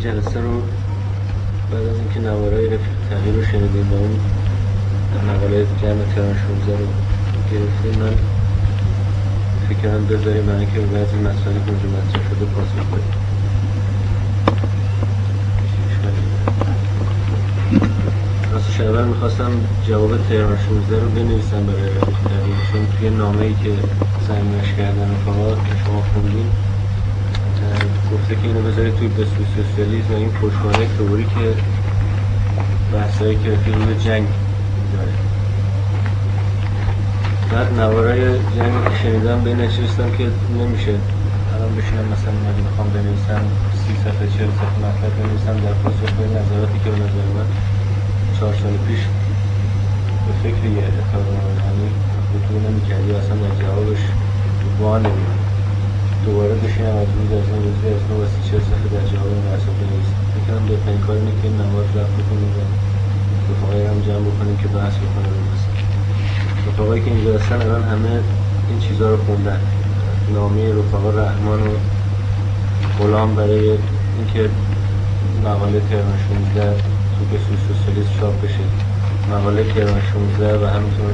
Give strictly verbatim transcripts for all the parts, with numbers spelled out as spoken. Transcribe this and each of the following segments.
جلسه رو بعد از اینکه نوارای رفیق تغییر رو شنیدیم و اون مقاله جمع تهران شانزده رو گرفتیم، من فکر کنم بذاریم برای اینکه به بعضی مسائلی که اونجا مطرح شده پاسخ بدیم. راستش اول میخواستم جواب تهران شانزده رو بنویسم برای رفیق تغییر، چون توی نامه‌ای که ضمیمش کردن رفقا که شما خوندین گفته که اینو بذارید توی بسوی سوسیالیسم و این پشتوانه تئوری که بحثایی که رفیق روی جنگ داره. بعد نوارای جنگ که شنیدم به این نشستم که نمیشه الان بشینم مثلا من میخوام بنویسم سی صفحه چهل صفحه مطلب بنویسم در پاسخ به نظراتی که به نظر من چهار سال پیش به فکر یه اتفاقی بطور نمیکردی اصلا در جوابش واقعا نمیدونم دوباره بشینم از روز از این روزی از نو و سی چهل صفحه در جواب این بحثا بنویسم. بکنم بهترین کار اینه که این نوار رفت بکنیم و رفقایی هم جمع بکنیم که بحث بکنم بنویسم. رفقایی که اینجا هستن الان همه این چیزها رو خوندن، نامه رفقا رحمان و غلام برای اینکه مقاله تهران شانزده تو بسوی سوسیالیسم چاپ بشه، مقاله تهران شانزده و همینطور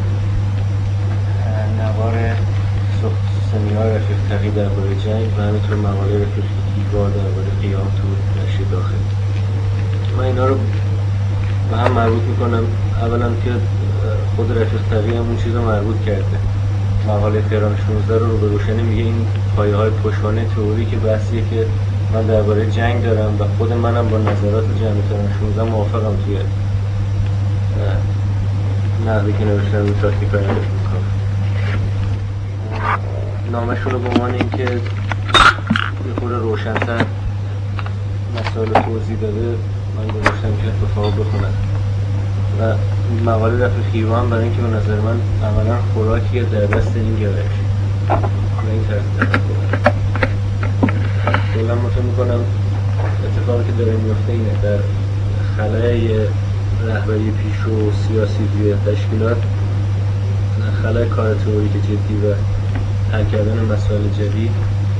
نوار سمینار رفیق تقی درباره جنگ و همینطور مقاله رفیق ایگار درباره قیام تو نشریه داخل. من اینا رو به هم مربوط میکنم. اولا که خود رفیق تقی هم اون چیز رو مربوط کرده، مقاله تهران شانزده رو رو به روشنی میگه این پایه های پشتوانه تئوری که بحثیه که من درباره جنگ دارم و خود منم با نظرات جمع تهران شانزده موافقم توی نقدی که نوشتن روی تاکتیک‌های رفیق میکنم. نامشون رو به عنوان اینکه یه خورده روشن‌تر مسائل توضیح داده من گذاشتم که اتفاق بخونم و مقاله رفیق خیوان برای اینکه به نظر من عملا خوراکیه در دست این گرایش و این طرز تفکر. کلا من فکر می‌کنم اتفاقی که داره میفته اینه در خلای رهبری پیشرو سیاسی توی تشکیلات، خلای کار تئوریک جدی و حل کردن مسائل جدید،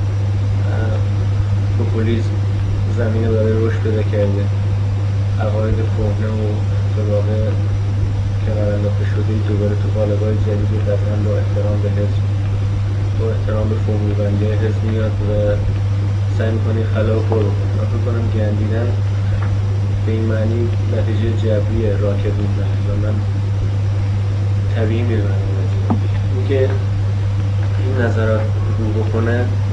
پوپولیسم زمینه برای رشد پیدا کرده، عقاید کهنه و به واقع کنار انداخته شده دوباره تو قالب‌های جدید قطعاً با احترام به حزب، با احترام به فرمول‌بندی حزب میاد و سعی می‌کنه خلا و پر بکنه. من فکر کنم گندیدن به این معنی نتیجه جبری راکت می‌زنه و من طبیعی می‌دونم اینکه این نظرات رو بکنه.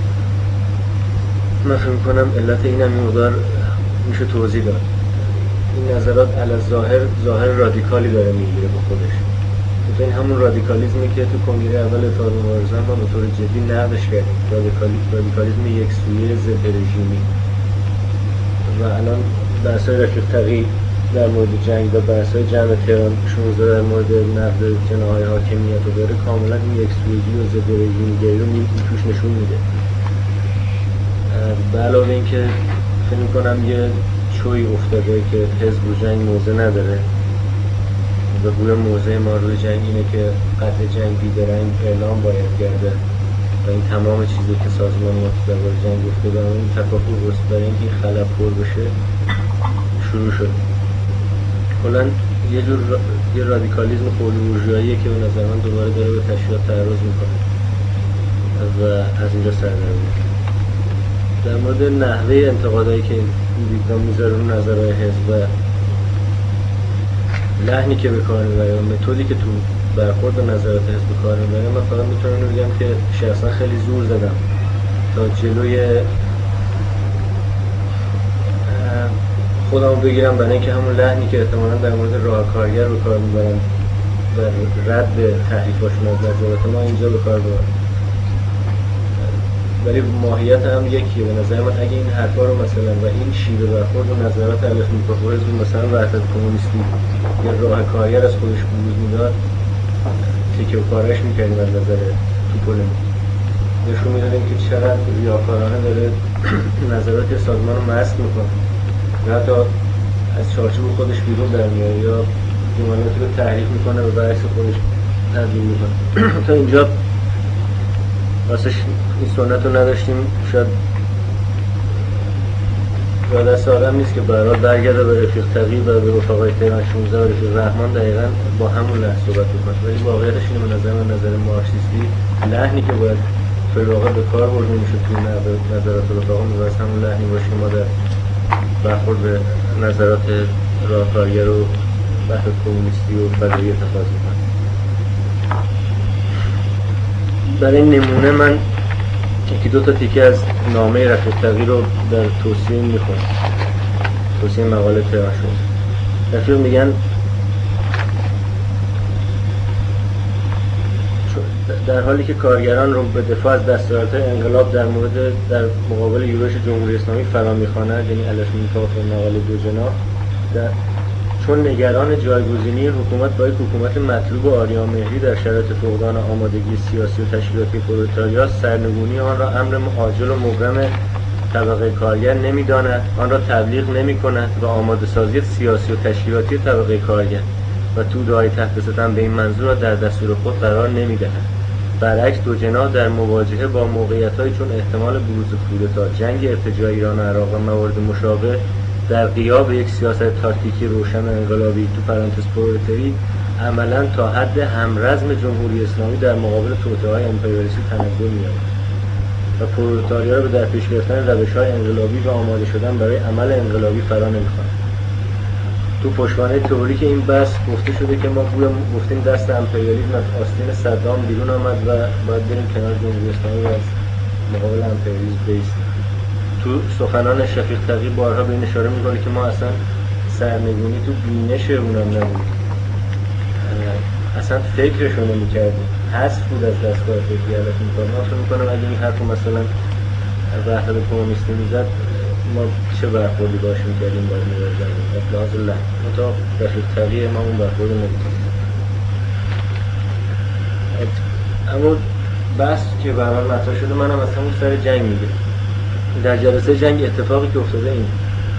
من فکر می‌کنم علت این هم این مقدار میشه توضیح داد. این نظرات علی ظاهر ظاهر رادیکالی داره میگیره به خودش. این همون رادیکالیسمی که تو کنگره اول اتحاد مبارزان ما به طور جدی نقدش کردیم، رادیکالی رادیکالیسم یک سویه ضد رژیمی و الان بحث‌های رفیق تقی در مورد جنگ و بحث‌های جمع تهران شانزده در مورد نقد جناح‌های حاکمیت رو داره، کاملا این یک سویگی و ضد رژیمی‌گری رو توش نشون میده. به علاوه اینکه فکر می‌کنم یه چوی افتاده که حزب رو جنگ موضع نداره و گویا موضع ما روی جنگ اینه که قطع جنگ بیدرنگ اعلام باید کرده و این تمام چیزی که سازمان ما درباره جنگ گفته داره این تفاکر واسه برای اینکه این خلا پر بشه شروع شد. کلاً یه جور را... یه رادیکالیسم خودروژاییه که به نظر من دوباره داره به تشریعات تعرض میکنه و از اینجا سر در میاد. در مورد نحوه انتقادایی که این دیدگاه میذاره رو نظرهای حزب و لحنی که به کار میبره و متدی که تو برخورد به نظرات حزب به کار میبره، من فقط میتونم بگم که شخصا خیلی زور زدم تا جلوی خودمو بگیرم برای اینکه همون لحنی که احتمالاً در مورد راه کارگر به کار میبرن و رد تحریفاشون از نظرات ما اینجا به کار ببرن. ولی ماهیت هم یکیه به نظر من. اگه این حرفا رو مثلا و این شیوه برخورد و نظرات علیه میکروفورز مثلا وحدت کمونیستی یا راه کارگر از خودش بروز میداد، تکه و پاره‌اش میکردیم از نظر توپولم. نشون میدادیم که چقدر ریاکارانه داره نظرات سازمان رو مسخ میکنه و حتی از چارچوب خودش بیرون در میاره یا جملاتی رو تحریف میکنه و برعکس خودش تبدیل میکنه. تا اینجا راستش این سنت رو نداشتیم، شاید یا دست آدم نیست که برای برگرده به رفیق تقی و به رفقای تهران شانزده و رفیق رحمان دقیقا با همون لحن صحبت بکنه. ولی واقعیتش اینه به نظر من، نظر مارکسیستی، لحنی که باید فی الواقع به کار برده میشه توی نظرات رفقا میباید همون لحنی باشه که ما در برخورد به نظرات راهکارگر و بحث کمونیستی و فدایی اتخاذ میکنیم. برای نمونه من یکی دو تا تیکه از نامه رفیق تقی رو در توصیه میخونم، توصیه مقاله تهران شد. رفیق میگن در حالی که کارگران رو به دفاع از دستورات انقلاب در مورد در مقابل یورش جمهوری اسلامی فرا میخواند، یعنی الاشمینکاف مقاله دو جناح، در چون نگران جایگزینی حکومت با یک حکومت مطلوب و آریامهری در شرایط فقدان آمادگی سیاسی و تشکیلاتی پرولتاریا، سرنگونی آن را امر عاجل و مبرم طبقه کارگر نمی‌داند، آن را تبلیغ نمی‌کند و آماده سازی سیاسی و تشکیلاتی طبقه کارگر و توده‌های تحت ستم به این منظور را در دستور خود قرار نمی‌دهد. برعکس دو جناح در مواجهه با موقعیت‌هایی چون احتمال بروز کودتا، جنگ ارتجاع ایران و عراق و موارد مشابه در غیاب یک سیاست تاکتیکی روشن انقلابی تو پرانتز پرولتاری عملاً تا حد همرزم جمهوری اسلامی در مقابل توطئه‌های امپریالیستی تنزل می‌یابد و پرولتاریا را به در پیش گرفتن روش‌های انقلابی و آماده شدن برای عمل انقلابی فرا نمی‌خواند. تو پشتوانه تئوریک این بحث گفته شده که ما گویا گفتیم دست امپریالیسم از آستین صدام بیرون آمد و باید بریم کنار جمهوری اسلامی و از مقابل امپریالیسم بایستیم. تو سخنان شفیق تقی بارها به این اشاره میکنه که ما اصلا سرنگونی تو بینش اونم نبود، اصلا فکرشو نمیکردیم، حذف بود از دستگاه فکری علت میکنم. من فکر میکنم اگه این حرف مثلا وحدت کمونیستی میزد ما چه برخوردی باش میکردیم باید میبردیم اطلاعات الله مطابق شفیق تقی ما اون برخورد نمیکنیم. اما بحث که برحال مطرح شده منم از همون سر جنگ میگه. در جلسه جنگ اتفاقی که افتاده این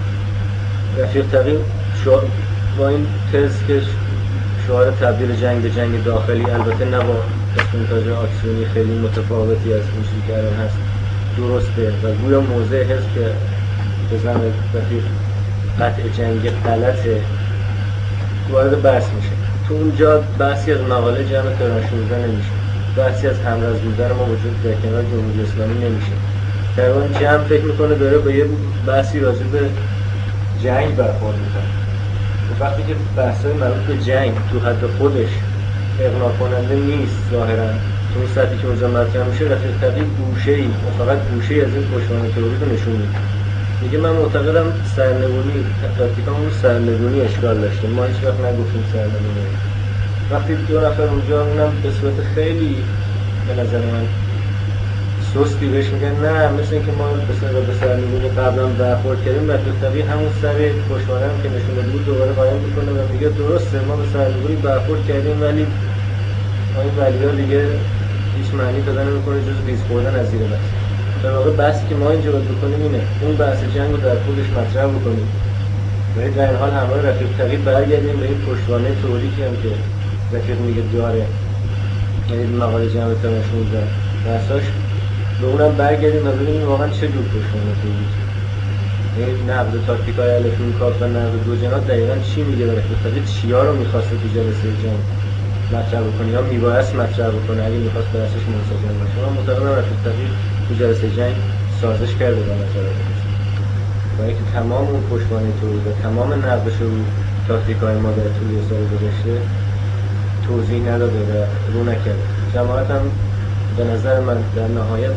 رفیق تقی با این تز که شعار تبدیل جنگ به جنگ داخلی، البته نه با استنتاج آکسیونی خیلی متفاوتی از این چیزی که الان هست درسته و گویا موضع حزب که بزن رفیق قطع جنگ غلطه وارد بحث میشه. تو اونجا بحثی از مقاله جمع تهران شانزده نمیشه، بحثی از همرز بودن ما وجود در کنار جمهوری اسلامی نمیشه. تقریبا جمع فکر میکنه داره به یه بحثی راجع به جنگ برخورد میکنه. وقتی که بحثای مربوط به جنگ تو حد خودش اقناع کننده نیست ظاهرا تو اون سطحی که اونجا مطرح میشه، رفیق تقی گوشه‌ای فقط گوشه‌ای از این پشتوانه تئوری رو نشون میده. میگه من معتقدم سرنگونی تاکتیکامون سرنگونی اشکال داشته، ما هیچ وقت نگفتیم سرنگونی. وقتی دو نفر اونجا اونم به صورت خیلی به نظر من سستی بهش میگن نه مثل اینکه ما به به سرنگونی قبلا برخورد کردیم، رفیق تقی همون سر پشتوانه هم که نشون داده بود دوباره قایم میکنه و میگه درسته ما به سرنگونی برخورد کردیم ولی این ولی‌ها دیگه هیچ معنی پیدا نمیکنه جز ریز خوردن از زیر بحث. در واقع بحثی که ما اینجا باید بکنیم اینه اون بحث جنگ رو در خودش مطرح بکنیم ولی در این حال همراه رفیق تقی برگردیم به این پشتوانه تئوریکی هم که رفیق میگه داره، یعنی مقاله جمع تهران شانزده بحثاش به اونم برگردیم و ببینیم واقعا چه جور پشتوانه تئوریکی، یعنی نقد تاکتیک‌های الفینکاف و نقد دو جناح دقیقاً چی میگه و رفیق تقی چیا رو میخواسته تو جلسه جنگ مطرح بکنه یا میبایست مطرح بکنه اگه میخواست بحثش منسجم باشه. من معتقدم رفیق تقی تو جلسه جنگ سازش کرده با نظرات و اینکه تمام اون پشتوانه تئوری و تمام نقدش رو تاکتیک‌های ما در طول سال گذشته توضیح نداده و رو نکرده. جماعت هم به نظر من در نهایت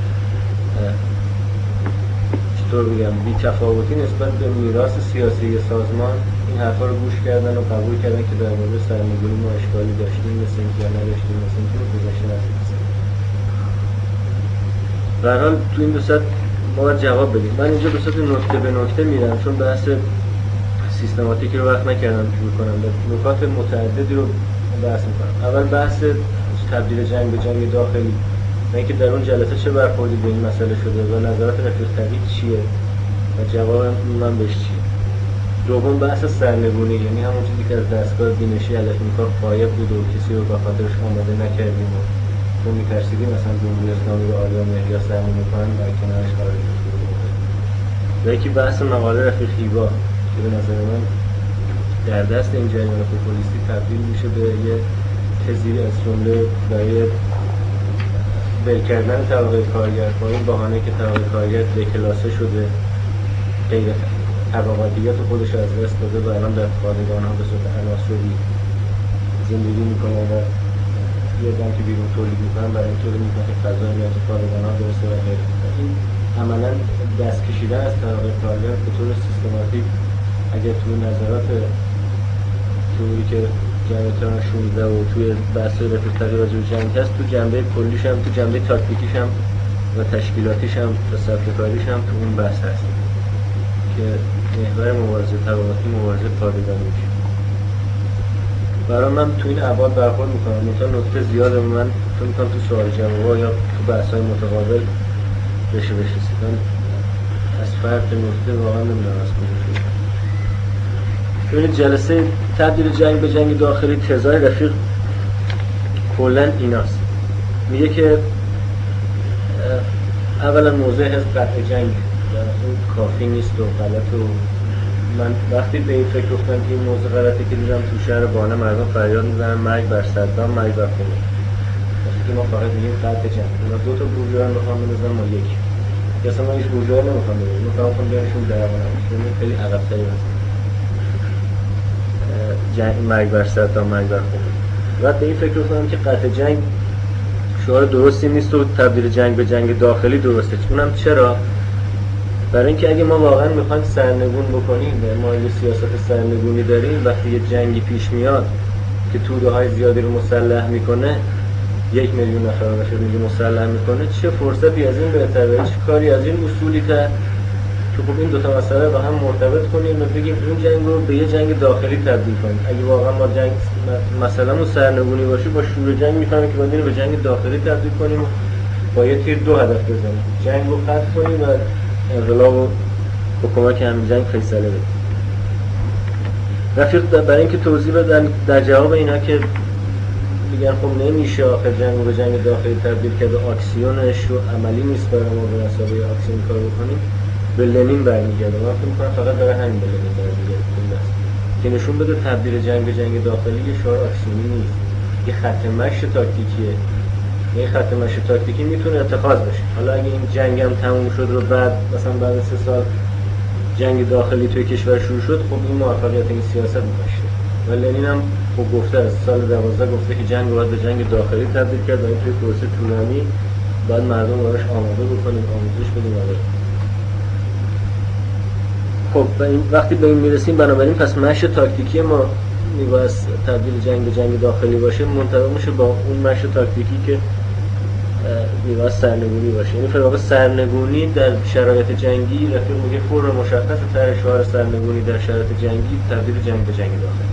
چطور بگم بی تفاوتی نسبت به میراث سیاسی سازمان این حرفا رو گوش کردن و قبول کردن که در مورد سرنگونی ما اشکالی داشتیم مثل اینکه نداشتیم مثل اینکه گذشته نشد. به هر حال تو این دو ساعت ما باید جواب بدیم. من اینجا به صورت نکته به نکته میرم چون بحث سیستماتیکی رو وقت نکردم شروع کنم، نکات متعددی رو بحث میکنم. اول بحث تبدیل جنگ به جنگ داخلی و اینکه در اون جلسه چه برخوردی به این مسئله شده و نظرات رفیق تقی چیه و جواب من بهش چیه. دوم بحث سرنگونی، یعنی همون چیزی که از دستگاه بینشی الفینکاف غایب بود و کسی رو به خاطرش آماده نکردیم و تو میترسیدیم مثلا جمهوری اسلامی رو آریا مهریا سرنگونی کنن در کنارش قرار گرفته. و یکی بحث مقاله رفیق هیوا که به نظر من در دست این جریان پوپولیستی تبدیل میشه به یه تزیری از جمله برای ول کردن طبقه کارگر با این بهانه که طبقه کارگر دکلاسه شده، غیر طبقاتیت خودش از دست داده و الان در پادگان ها به صورت عناصری زندگی میکنه و یه دم که بیرون تولید میکنن برای این طوری میکنه که فضای میاد پادگان ها درسته و غیره. این عملا دست کشیدن از طبقه کارگر به طور سیستماتیک اگر توی نظرات توی که جنبه تران شونزده و توی بحث رفیق تقییر راجع به جنگ هست، تو جنبه کلیش هم، تو جنبه تاکتیکیش هم و تشکیلاتیش هم و سبک‌کاریش هم تو اون بحث هست که محور مبارزه طبقاتی مبارزه پادگانی میشه. برای من تو این ابعاد برخورد میکنم، مثلا نکته زیاده من فکر میکنم تو سوال جواب یا تو بحث‌های متقابل بشه بشناسید. من از فرق نکته واقعا نمیدونم از کجا شد. ببینید جلسه تبدیل جنگ به جنگ داخلی تزای رفیق کلا ایناست. میگه که اولا موضوع حزب قطع جنگ اون کافی نیست و غلط و من وقتی به این فکر افتادم که این موضوع غلطه که دیدم تو شهر بانه مردم فریاد میزنن مرگ بر صدام، مرگ بر خمینی. وقتی که ما فقط میگیم قطع جنگ، اونا دو تا بورژوا میخوام بنوزن ما یک. یا اصلا ما هیچ بورژوا نمیخوام بنوزن، میخوام خودم بینشون درآمدم. یعنی خیلی عقب‌تری هست. جنگ مرگ بر صدام، مرگ بر خمینی. بعد به این فکر افتادم که قطع جنگ شعار درستی نیست و تبدیل جنگ به جنگ داخلی درسته. اونم چرا؟ برای اینکه اگه ما واقعا میخوایم سرنگون بکنیم و ما یه سیاست سرنگونی داریم، وقتی یه جنگی پیش میاد که توده های زیادی رو مسلح میکنه، یک میلیون نفر رو بشه میگه مسلح میکنه، چه فرصتی از این بهتره؟ چه کاری از این اصولی که که خب این دوتا مسئله با هم مرتبط کنیم و بگیم این جنگ رو به یه جنگ داخلی تبدیل کنیم. اگه واقعا ما جنگ مثلا اون سرنگونی باشه، با شور جنگ میفهمیم که باید اینو به جنگ داخلی تبدیل کنیم و با یه تیر دو هدف بزنیم، جنگ رو ختم کنیم و انقلاب رو با کمک همین جنگ فیصله بدیم. رفیق برای اینکه توضیح بدن در جواب اینا که میگن خب نمیشه آخر جنگ رو به جنگ داخلی تبدیل کرد و اکسیونش رو عملی نیست برای ما به مسابقه اکسیون کار بکنیم، به لنین برمیگرده. من فکر می‌کنم فقط برای همین به لنین برمیگرده که نشون بده تبدیل جنگ به جنگ داخلی یه شعار اکسیونی نیست، یه خط مشی تاکتیکیه. این خط مشی تاکتیکی میتونه اتخاذ بشه. حالا اگه این جنگ هم تموم شد رو بعد مثلا بعد سه سال جنگ داخلی توی کشور شروع شد، خب این موفقیت این سیاست میشه. و لنین هم خب گفته از سال دوازده گفته که جنگ رو باید به جنگ داخلی تبدیل کرد و این توی پروسه طولانی باید مردم رو براش آماده بکنیم، آموزش بدیم. خب وقتی به این میرسیم بنابراین پس مشی تاکتیکی ما میباید تبدیل جنگ به جنگ داخلی باشه، منطبق میشه با اون مشی تاکتیکی که میباید سرنگونی باشه. یعنی فرق سرنگونی در شرایط جنگی رفیق میگه فور مشخص طرح شعار سرنگونی در شرایط جنگی تبدیل جنگ به جنگ داخلی.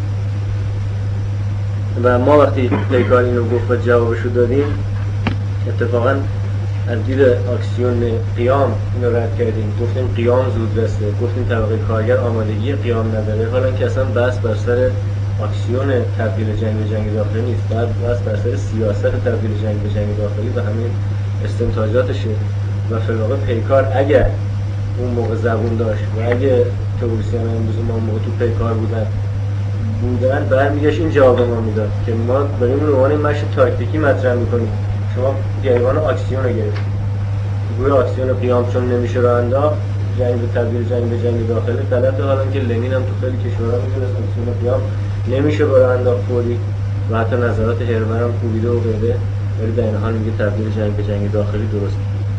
و ما وقتی پیکار اینو گفت و جوابشو دادیم اتفاقا از دید اکسیون قیام اینو رد کردیم، گفتیم قیام زود رسه، گفتیم طبقه کارگر آمادگی قیام نداره، حالا که اصلا بحث بر سر اکسیون تبدیل جنگ به جنگ داخلی نیست، بحث بر سر سیاست تبدیل جنگ به جنگ داخلی و همین استنتاجاتشه. و فلواقع پیکار اگر اون موقع زبون داشت و اگه تئوریسین امروز ما اون موقع تو پیکار بودن بودن برمیگشت این جواب ما میداد که ما بریم رو عنوان مشی تاکتیکی مطرح میکنیم، شما گریبان اکسیون رو گرفتید، گویا اکسیون قیام چون نمیشه راه انداخت، جنگ به تبدیل جنگ به جنگ داخلی غلطه. حالا که لنین هم تو خیلی کشورها میدونست اکسیون قیام نمیشه راه انداخت فوری و حتی نظرات هرمن هم کوبیده و غیره، ولی در این حال میگه تبدیل جنگ به جنگ داخلی درست.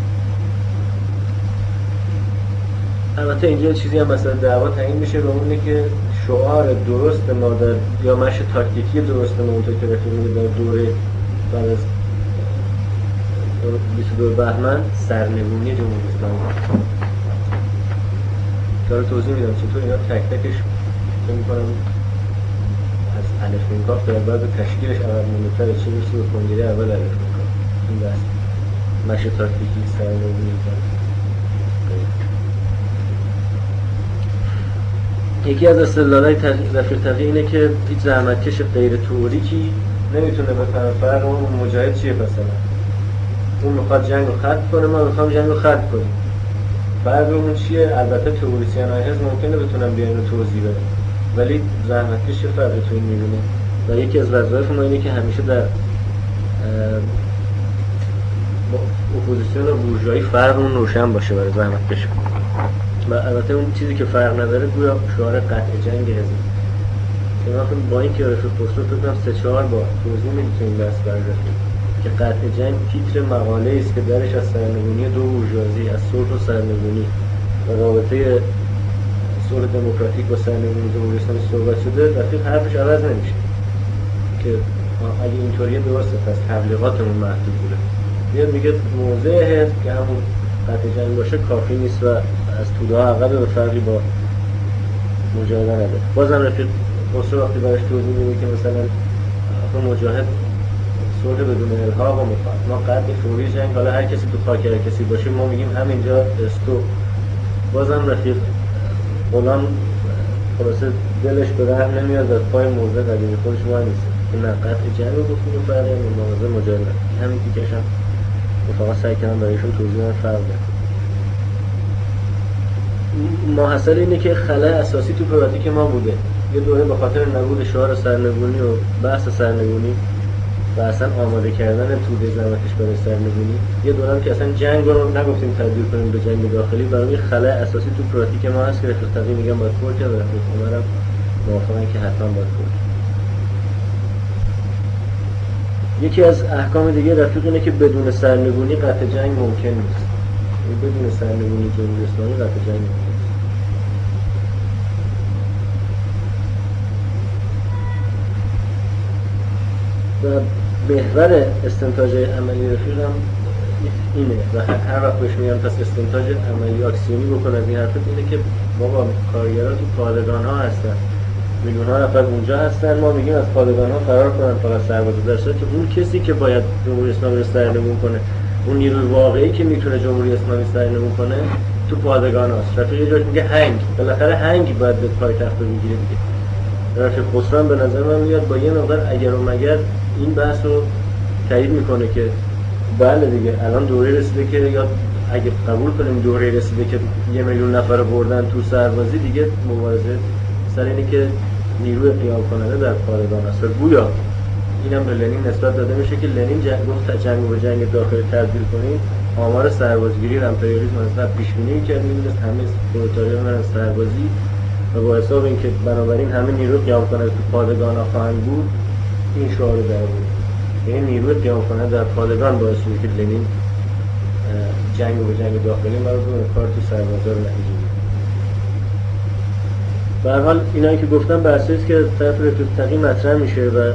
البته اینجا چیزی هم مثلا دعوا تعیین میشه به اونه که شعار درست ما در یا مشی تاکتیکی درست ما اونطور که رفیق در دوره بعد از بیست و دو بهمن سرنگونی جمهوری اسلامی داره توضیح میدم چطور اینا تک تکش چه میکنم از الف میکاف در بعد تشکیلش عوض مونده چه میشه به کنگره اول الف میکاف این بحث مشی تاکتیکی سرنگونی یکی از استدلال‌های رفیق تقی اینه که هیچ زحمتکش غیر تئوریکی نمیتونه بفهمه فرق اون مجاهد چیه. مثلا اون میخواد جنگ رو ختم کنه، ما میخوام جنگ رو ختم کنیم. فرق اون چیه؟ البته تئوریسین‌های حزب ممکنه بتونن بیان رو توضیح بدن، ولی زحمتکش چه فرقی تو این می‌بینه؟ و یکی از وظایف ما اینه که همیشه در اپوزیسیون و بورژوایی فرقمون روشن باشه برای زحمتکش. و البته اون چیزی که فرق نداره گویا شعار قطع جنگ حزب. شما با این که رفیق خسرو فکر کنم سه چهار بار توضیح میدید تو این بحث برگردید که قطع جنگ تیتر مقاله است که درش از سرنگونی دو بورژوازی، از صلح و سرنگونی و رابطه صلح دموکراتیک با سرنگونی جمهوری اسلامی صحبت شده. رفیق حرفش عوض نمیشه که اگه اینطوریه درسته پس تبلیغاتمون محدود بوده. میاد میگه موضع حزب که همون قطع جنگ باشه کافی نیست و از توده ها عقبه به فرقی با مجاهده نداره. بازم رفیق خسرو وقتی براش توضیح میده که مثلا آخه مجاهد صلح بدون الحاق و مفاهمت، ما قطع فوری جنگ، حالا هر کسی تو خاک هر کسی باشه ما میگیم همینجا استو. بازم رفیق غلام خلاصه دلش به رحم نمیاد از پای موضع قدیمی خودش وای نیست که نه قطع جنگ رو گفتیم و فرقی هم موضع مجاهده. همین دیگه هم فقط سعی کردم برایشون توضیح بدم فرق داره. ماحصل اینه که خلأ اساسی تو پراتیک ما بوده. یه دوره به خاطر نبود شعار سرنگونی و بحث سرنگونی و اصلا آماده کردن توده زحمتکش برای سرنگونی، یه دوره که اصلا جنگ رو نگفتیم تبدیل کنیم به جنگ داخلی، برای خلأ اساسی تو پراتیک ما هست که رفیق تقی میگم باید پر کرد و رفیق عمرم موافقن که حتما باید پر کرد. یکی از احکام دیگه رفیق اینه که بدون سرنگونی قطع جنگ ممکن نیست. بدون سرنگونی جمهوری اسلامی قطع جنگ ممکن نیست. و محور استنتاج عملی رفیقم اینه و هر وقت بهش میگم پس استنتاج عملی اکسیونی بکن از این حرفت اینه که بابا کارگرها تو پادگان ها هستن، میلیون ها نفر اونجا هستن، ما میگیم از پادگان ها فرار کنن فقط سربازا، در صورتی که اون کسی که باید جمهوری اسلامی رو سرنگون کنه، اون نیروی واقعی که میتونه جمهوری اسلامی سرنگون کنه تو پادگان هاست. رفیق جاش میگه هنگ، بالاخره هنگ باید به پایتخت رو بگیره دیگه. رفیق خسرو به نظر من میاد با یه مقدار اگر و مگر این بحث رو تایید میکنه که بله دیگه الان دوره رسیده که یا اگه قبول کنیم دوره رسیده که یه میلیون نفر رو بردن تو سربازی، دیگه مبارزه سر اینه که نیروی قیام کننده در پادگان است. و گویا اینم به لنین نسبت داده میشه که لنین جنگ گفت جنگ و جنگ داخلی تبدیل کنیم، آمار سربازگیری و امپریالیسم از پیش بینی می‌کرد، می‌دونست همه پرولتاریا من از سربازی و با حساب اینکه بنابراین همه نیروی قیام کننده تو پادگان خواهند بود، این شعار رو در بود. یعنی نیروی قیام کننده در پادگان باعث شد که لنین جنگ و جنگ داخلی مربوط به کار تو سربازا رو نتیجه گرفت. به هر حال اینایی که گفتم بحثی است که طرف رفیق تقی مطرح میشه و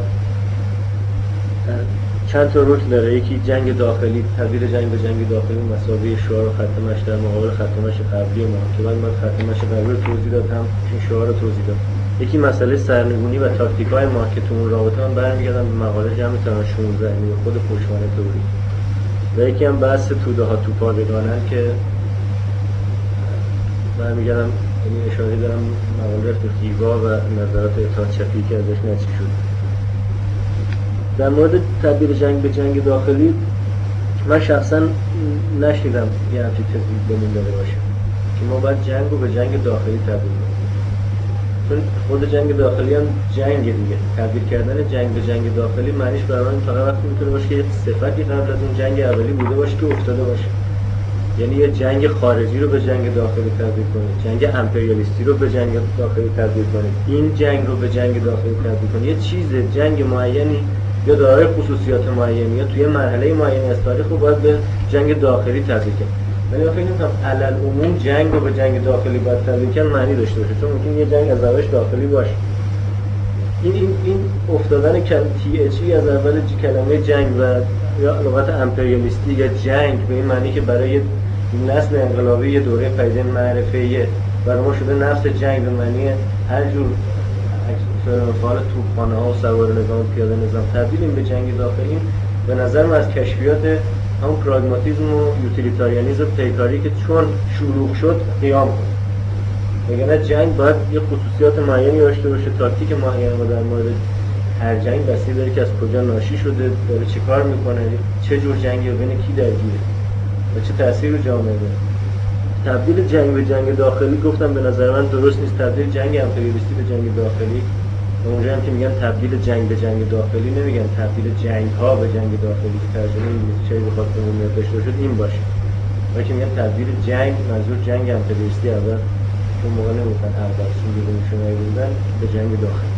چند تا رکن داره. یکی جنگ داخلی، تبدیل جنگ به جنگ داخلی مساوی شعار و خط مشی در مقابل خط مشی قبلی ما که بعد من خط مشی قبلی رو توضیح دادم، این شعار رو توضیح دادم. یکی مسئله سرنگونی و تاکتیک‌های ما که تو اون رابطه من برمیگردم به مقاله جمع تران شانزده و خود پشتوانه توری. و یکی هم بحث توده ها تو پادگانن که برمیگردم یعنی اشاره دارم مقاله رفت خیوا و نظرات اتحاد چپی که ازش نتیجه شد. در مورد تبدیل جنگ به جنگ داخلی من شخصا نشنیدم یه همچین تثبیت بمون داده باشه که ما باید جنگ رو به جنگ داخلی تبدیل کنیم، چون خود جنگ داخلی هم جنگ دیگه. تبدیل کردن جنگ به جنگ داخلی معنیش برای من فقط وقتی میتونه باشه که یه صفتی قبل از اون جنگ اولی بوده باشه که افتاده باشه، یعنی یه جنگ خارجی رو به جنگ داخلی تبدیل کنید، جنگ امپریالیستی رو به جنگ داخلی تبدیل کنید، این جنگ رو به جنگ داخلی تبدیل کنید. یه چیز جنگ معینی یا دارای خصوصیات معینی یا توی مرحله معینی از تاریخ رو باید به جنگ داخلی تبدیل کنید. ولی من فکر می‌کنم علل عموم جنگ رو به جنگ داخلی باید تبدیل کنید معنی داشته باشه، چون ممکن یه جنگ از اولش داخلی باشه. این این این افتادن تی اچ ای از اول کلمه جنگ و یا لغت امپریالیستی یا جنگ به این معنی که برای نسل انقلابی یه دوره پدیده معرفیه برای ما شده نفس جنگ به معنی هر جور فعال توپخانه ها و سوار نظام پیاده نظام تبدیلیم به جنگ داخلی. به نظر من از کشفیات همون پراگماتیسم و یوتیلیتاریانیسم پیکاری که چون شلوغ شد قیام کنه. وگرنه جنگ باید یه خصوصیات معینی داشته باشه، تاکتیک معینی و در مورد هر جنگ بستگی داره که از کجا ناشی شده، داره چه کار میکنه، چه جور جنگی و بین کی درگیره و چه تأثیر رو جامعه داره. تبدیل جنگ به جنگ داخلی گفتم به نظر من درست نیست. تبدیل جنگ امپریالیستی به جنگ داخلی، اونجا هم که میگن تبدیل جنگ به جنگ داخلی نمیگن تبدیل جنگ ها به جنگ داخلی که ترجمه انگلیسی چه بخواد به اون داشته شد این باشه. ولی میگن تبدیل جنگ منظور جنگ امپریالیستی اول چون موقع نمیگن اردشیر بیرون شمایی بودن به جنگ داخلی.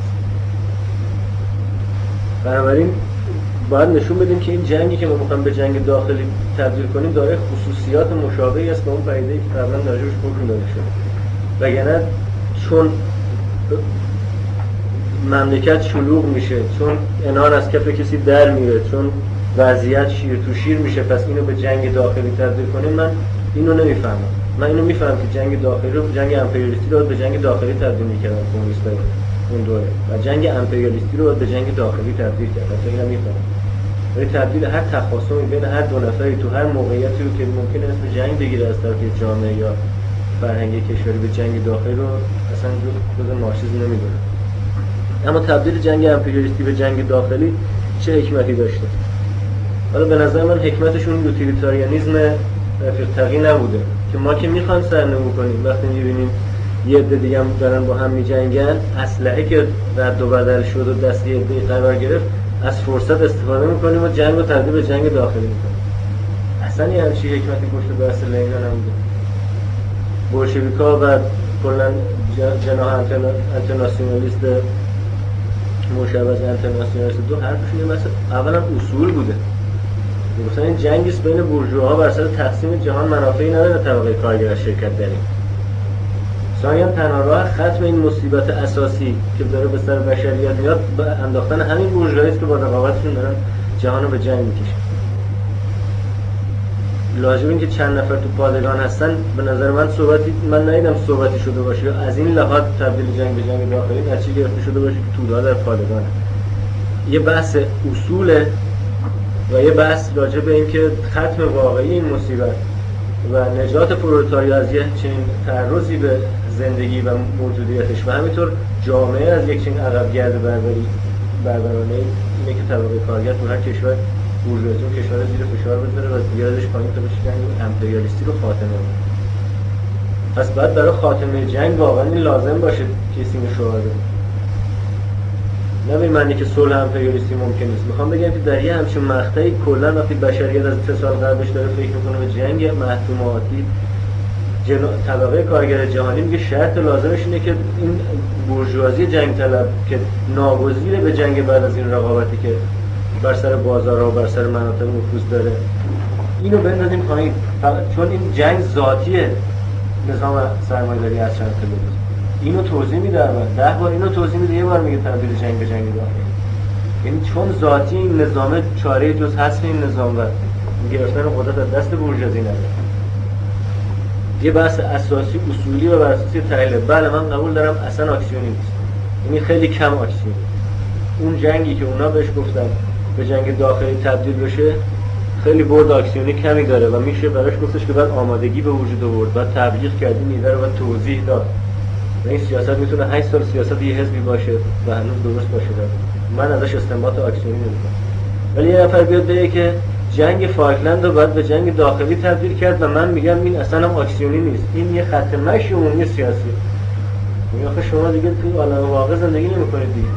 بنابراین باید نشون بدیم که این جنگی که ما میخوایم به جنگ داخلی تبدیل کنیم داره خصوصیات مشابهی است با اون پدیده‌ای که قبلا راجعش حکم داده شده. وگرنه چون مملکت شلوغ میشه، چون انار از کف کسی در میره، چون وضعیت شیر تو شیر میشه، پس اینو به جنگ داخلی تبدیل کنیم، من اینو نمیفهمم. من اینو میفهمم که جنگ داخلی رو جنگ امپریالیستی رو به جنگ داخلی تبدیل میکردن کمونیست‌ها اون دوره و جنگ امپریالیستی رو به جنگ داخلی تبدیل کردن. مثلا اینو میفهمم. ولی تبدیل هر تخاصمی بین هر دو نفری تو هر موقعیتی رو که ممکنه اسم جنگ بگیره از طرف جامعه یا فرهنگ کشوری به جنگ داخلی رو اصلا جزء مارکسیسم نمیدونه. اما تبدیل جنگ امپریالیستی به جنگ داخلی چه حکمتی داشته؟ حالا به نظر من حکمتشون یوتیلیتاریانیسم رفیق نبوده که ما که میخوایم سرنگون کنیم وقتی میبینیم یه عده دیگه هم دارن با هم میجنگن، اسلحه که رد و بدل شد و دست یه عده قرار گرفت، از فرصت استفاده میکنیم و جنگ رو تبدیل به جنگ داخلی میکنیم. اصلا یه همچین حکمتی پشت بحث لنین نبوده. بولشویک‌ها و کلاً جناح انترناسیونالیست مشابه از انترناسیونالیست دو حرفشون این مثلا اولا اصول بوده. مثلا این جنگی است بین بورژواها بر سر تقسیم جهان منافعی نداره طبقه کارگر از شرکت داریم. ثانیاً تنها راه ختم این مصیبت اساسی که داره به سر بشریت میاد به انداختن همین بورژوایی است که با رقابتشون دارن جهان رو به جنگ میکشن. لازم این که چند نفر تو پادگان هستن به نظر من صحبتی من ندیدم صحبتی شده باشه یا از این لحاظ تبدیل جنگ به جنگ داخلی نتیجه گرفته شده باشه که توده در پادگانه. یه بحث اصوله و یه بحث راجع به این که ختم واقعی این مصیبت و نجات پرولتاریا از یه چنین تعرضی به زندگی و موجودیتش و همینطور جامعه از یک چنین عقب‌گرد بربری بربرانه اینه که طبقه کارگر تو هر کشور بورژوازی و کشور زیر فشار بذاره و بیادش پایین تا بشه جنگ امپریالیستی رو خاتمه بده. پس باید برای خاتمه جنگ واقعا این لازم باشه که سیم شعار بده. نه به معنی که صلح امپریالیستی ممکن نیست. میخوام بگم که در یه همچین مقطعی کلا وقتی بشریت از سه سال قبلش داره فکر میکنه به جنگ محتوماتی جنا... طبقه کارگر جهانی میگه شرط لازمش اینه که این بورژوازی جنگ طلب که ناگزیر به جنگ بعد از این رقابتی که بر سر بازارها و بر سر مناطق نفوذ داره اینو بندازیم پایین، چون این جنگ ذاتیه نظام سرمایه‌داری از چند خیلی اینو توضیح میده. اول ده بار اینو توضیح میده، یه بار میگه تبدیل جنگ به جنگ داخلی. یعنی چون ذاتی این نظام چاره جز حذف این نظام و گرفتن قدرت از دست بورژوازی نداره. یه بحث اساسی اصولی و بر اساس تحلیل. بله من قبول دارم اصلا اکسیونی نیست، یعنی خیلی کم اکسیونی. اون جنگی که اونا بهش گفتن به جنگ داخلی تبدیل بشه خیلی برد اکسیونی کمی داره و میشه براش گفتش که بعد آمادگی به وجود آورد، بعد تبلیغ کردی میده رو بعد توضیح داد. و این سیاست میتونه هشت سال سیاست یه حزبی باشه و هنوز درست باشه. من ازش استنباط اکسیونی نمیکنم. ولی یه نفر بیاد بگه که جنگ فالکلند رو باید به جنگ داخلی تبدیل کرد و من میگم این اصلا هم اکسیونی نیست، این یه خط مشی عمومی سیاسی. میگم آخه شما دیگه تو عالم واقع زندگی نمیکنید دیگه.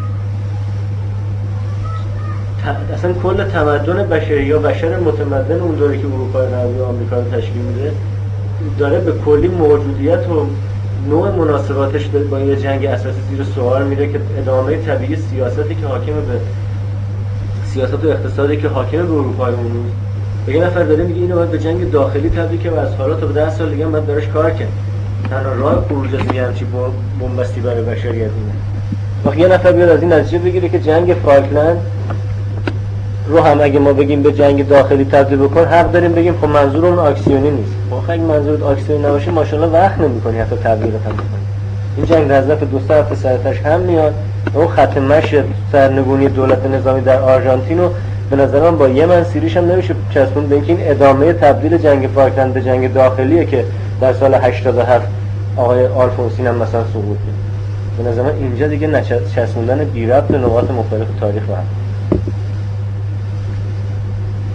اصلا کل تمدن بشری یا بشر متمدن اون دوره که اروپا غربی و آمریکا رو تشکیل میده داره به کلی موجودیت و نوع مناسباتش با یه جنگ اساسی زیر سوال میره که ادامه طبیعی سیاستی که حاکم به سیاست و اقتصادی که حاکم به اروپای اون روز به یه نفر داره میگه اینو باید به جنگ داخلی تبدیل که از حالا تا ده سال دیگه باید براش کار کنه. تنها راه خروج از یه همچین بنبستی برای بشریت اینه. وقتی یه نفر بیاد از این نتیجه بگیره که جنگ فالکلند رو هم اگه ما بگیم به جنگ داخلی تبدیل بکن حق داریم بگیم خب منظور اون اکسیونی نیست. خب اگه منظور اکسیونی نباشه ماشاءالله وقت نمی‌کنی حتی تبلیغت هم بکنی. این جنگ در ظرف دو سه هفته سرتش هم میاد. اون خط مشی سرنگونی دولت نظامی در آرژانتین رو به نظر من با یمن سیریش هم نمیشه چسبون به اینکه این ادامه تبدیل جنگ فالکلند به جنگ داخلیه که در سال هشتاد و هفت آقای آلفونسین هم مثلا سقوط کرد. به نظر من اینجا دیگه نچسبوندن بی ربط به نقاط مختلف تاریخ و هم.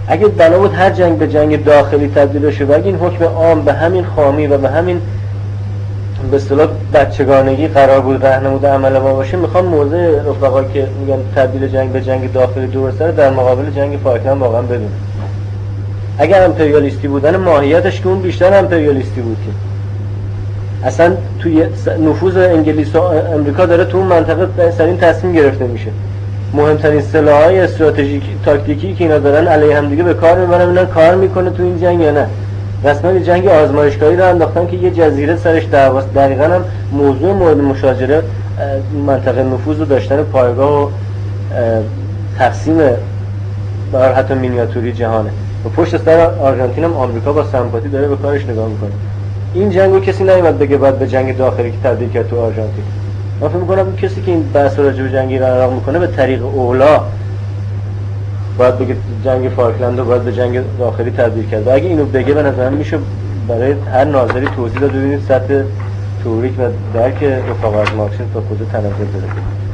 اگه بنا بود هر جنگ به جنگ داخلی تبدیل بشه و اگه این حکم عام به همین خامی و به همین به اصطلاح بچگانگی قرار بود راهنمود عمل ما باشه، میخوام موضع رفقا که میگن تبدیل جنگ به جنگ داخلی درسته در مقابل جنگ فالکلند واقعا بدونم. اگر امپریالیستی بودن ماهیتش که اون بیشتر امپریالیستی بود که اصلا توی نفوذ انگلیس و امریکا داره تو اون منطقه سرین تصمیم گرفته میشه. مهمترین سلاح‌های استراتژیک تاکتیکی که اینا دارن علیه هم دیگه به کار میبرن، اینا کار میکنه تو این جنگ یا نه. رسما یه جنگ آزمایشگاهی رو انداختن که یه جزیره سرش دعواست. دقیقاً هم موضوع مورد مشاجره منطقه نفوذ و داشتن پایگاه و تقسیم بر حتی مینیاتوری جهانه. و پشت سر آرژانتین هم آمریکا با سمپاتی داره به کارش نگاه میکنه. این جنگو کسی نمیاد بگه بعد به جنگ داخلی که تبدیل کرد تو آرژانتین. من فکر میکنم کسی که این بحث راجع به جنگ ایران عراق میکنه به طریق اولا باید بگه جنگ فالکلند رو باید به جنگ داخلی تبدیل کرد. و اگه اینو بگه به نظر میشه برای هر ناظری توضیح داد ببینید سطح تئوریک و درک رفقا از مارکسیسم تا کجا تناظر داره.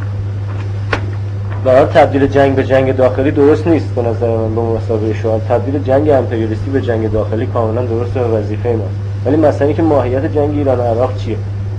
برای تبدیل جنگ به جنگ داخلی درست نیست به نظر من. به مسابقه شما تبدیل جنگ امپریالیستی به جنگ داخلی کاملا درسته و وظیفه ماست. ولی مثلا که ماهیت جنگ ایران و عراق چیه؟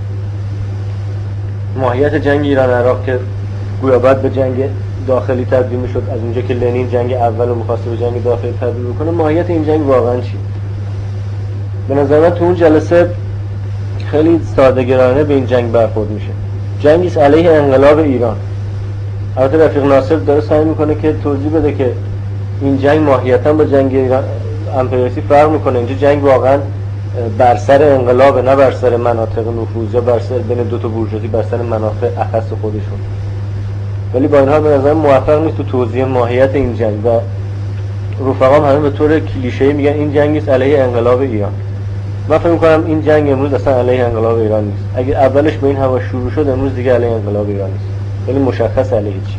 ماهیت جنگ ایران و عراق که گویا باید به جنگ داخلی تبدیل میشد از اونجا که لنین جنگ اول رو می‌خواست به جنگ داخلی تبدیل بکنه، ماهیت این جنگ واقعا چیه؟ به نظر من تو اون جلسه خیلی ساده‌گرایانه به این جنگ برخورد میشه. جنگی است علیه انقلاب ایران. البته رفیق ناصر داره سعی میکنه که توضیح بده که این جنگ ماهیتاً با جنگ ایران امپریالیستی فرق میکنه. اینجا جنگ واقعا بر سر انقلاب، نه بر سر مناطق نفوذ یا بر سر بین دو تا بورژوازی، بر سر منافع اخص خودشون. ولی با این حال به نظر موفق نیست تو توضیح ماهیت این جنگ و رفقام همه به طور کلیشه‌ای میگن این جنگی است علیه انقلاب ایران. من فکر می‌کنم این جنگ امروز اصلا علیه انقلاب ایران نیست. اگه اولش به این هوا شروع شد امروز دیگه علیه انقلاب ایران نیست. ولی مشخص علیه چی؟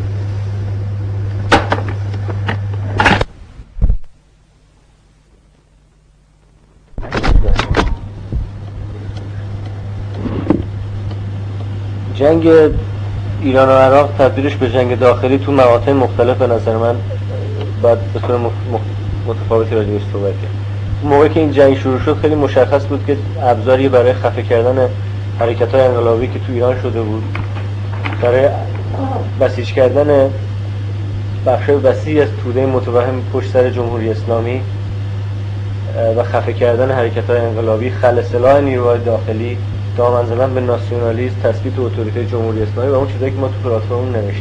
جنگ ایران و عراق تبدیلش به جنگ داخلی تو مقاطع مختلف به نظر من باید به طور متفاوتی راجعش صحبت کرد. موقعی که این جنگ شروع شد خیلی مشخص بود که ابزاری برای خفه کردن حرکت‌های انقلابی که تو ایران شده بود، برای بسیج کردن بخش وسیعی از توده متوهم پشت سر جمهوری اسلامی و خفه کردن حرکت‌های انقلابی، خلع سلاح نیروهای داخلی، دامن زدن به ناسیونالیسم، تثبیت اتوریته جمهوری اسلامی و اون چیزایی که ما تو پلتفرم نوشتیم.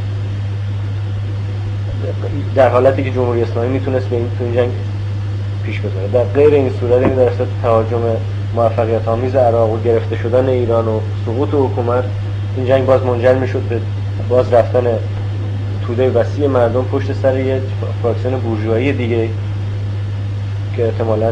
در حالتی که جمهوری اسلامی میتونست به این تو این جنگ پیش ببره. در غیر این صورت این در اصل تهاجم موفقیت آمیز عراق و گرفته شدن ایران و سقوط حکومت، این جنگ باز منجر میشد به باز رفتن توده وسیع مردم پشت سر یه فراکسیون بورژوایی دیگه که احتمالاً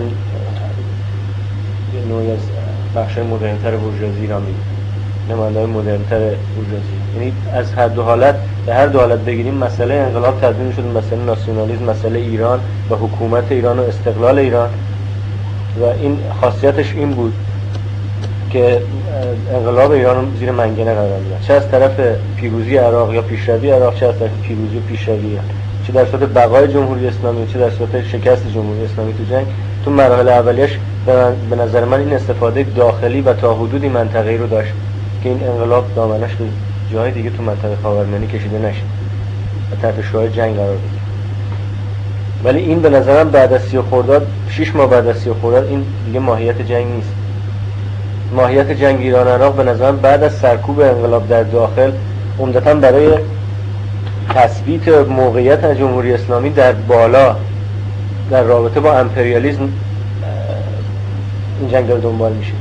نوعی از بخشای مدرن‌تر بورژوازی ایران میگه، نماینده‌های مدرن‌تر بورژوازی. یعنی از هر دو حالت به هر دو حالت بگیریم مسئله انقلاب تبدیل شد به مسئله ناسیونالیسم، مسئله ایران و حکومت ایران و استقلال ایران. و این خاصیتش این بود که انقلاب ایران رو زیر منگنه قرار میداد، چه از طرف پیروزی عراق یا پیشروی عراق، چه از طرف پیروزی و پیشروی ایران، چه در صورت بقای جمهوری اسلامی، چه در صورت شکست جمهوری اسلامی تو جنگ. تو مراحل اولیش به نظر من این استفاده داخلی و تا حدودی منطقه‌ای رو داشت که این انقلاب دامنش به جای دیگه تو منطقه خاورمیانه کشیده نشه و تحت شعار جنگ قرار بگیره. ولی این به نظرم بعد از سی خرداد، شش ماه بعد از سی خرداد، این دیگه ماهیت جنگ نیست. ماهیت جنگ ایران عراق به نظرم بعد از سرکوب انقلاب در داخل عمدتاً برای تثبیت موقعیت جمهوری اسلامی در بالا در رابطه با امپریالیسم این جنگ داره دنبال میشه.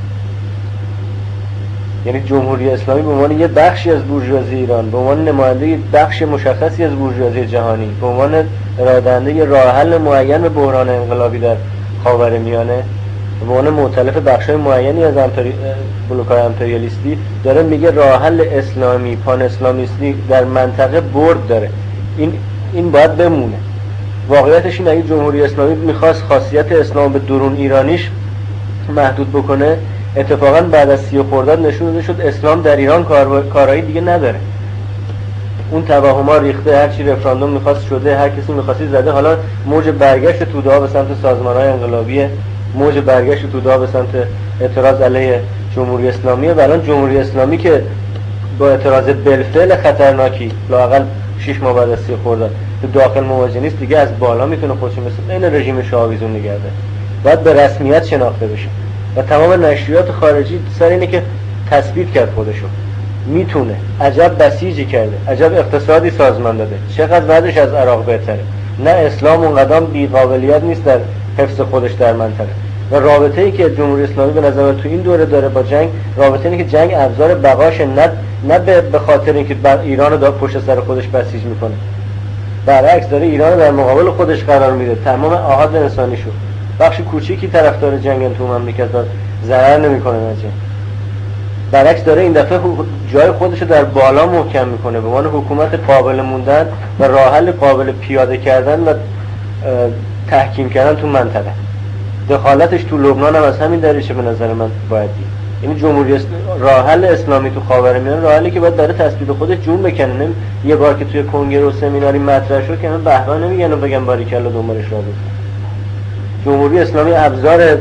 یعنی جمهوری اسلامی به عنوان یه بخشی از بورژوازی ایران، به عنوان نماینده بخش مشخصی از بورژوازی جهانی، به عنوان ارائه‌دهنده یه راه حل معین به بحران انقلابی در خاورمیانه، به عنوان مؤتلف بخشای معینی از امپری... بلوک‌های امپریالیستی، داره میگه راه حل اسلامی پان اسلامیستی در منطقه برد داره. این این باید بمونه. واقعیتش این اگه جمهوری اسلامی میخواست خاصیت اسلام به درون ایرانیش محدود بکنه، اتفاقا بعد از سی خرداد نشون داده شد اسلام در ایران کار... کارایی دیگه نداره. اون توهم‌ها ریخته، هر چی رفراندوم می‌خواست شده، هر کسی می‌خواستی زده. حالا موج برگشت توده ها به سمت سازمان‌های انقلابی، موج برگشت توده ها به سمت اعتراض علیه جمهوری اسلامی. و الان جمهوری اسلامی که با اعتراض بالفعل خطرناکی لااقل شش ماه بعد از سی خرداد تو داخل مواجه نیست، دیگه از بالا میتونه خودش مثل این رژیم شاه‌آویزون نگرده، باید به رسمیت شناخته بشه. و تمام نشریات خارجی سر اینه که تثبیت کرد خودشو میتونه. عجب بسیجی کرده، عجب اقتصادی سازمان داده، چقدر بعدش از عراق بهتره. نه اسلام اونقدر بی قابلیت نیست در حفظ خودش در منطقه. و رابطه ای که جمهوری اسلامی به نظر تو این دوره داره با جنگ، رابطه اینه که جنگ ابزار بقاشه، نه نه به خاطر اینکه بر ایران رو پشت سر خودش بسیج میکنه. برعکس داره ایران رو در مقابل خودش قرار میده. تمام آحاد انسانیشو، بخش کوچیکی طرفدار جنگ تو مملکت داره، ضرر نمیکنه از جنگ. برعکس داره این دفعه جای خودش رو در بالا محکم میکنه به عنوان حکومت قابل موندن و راه حل قابل پیاده کردن و تحکیم کردن تو منطقه. دخالتش تو لبنان هم از همین دریچه به نظر من باید دید. یعنی جمهوری اسلامی راه حل اسلامی تو خاورمیانه راه حلی که باید برای تثبیت خودش جون بکنه. یه بار که توی کنگره و سمیناری مطرح شد که من بهرا نمیگن و بگم باریکلا دنبالش راه بزن. جمهوری اسلامی ابزار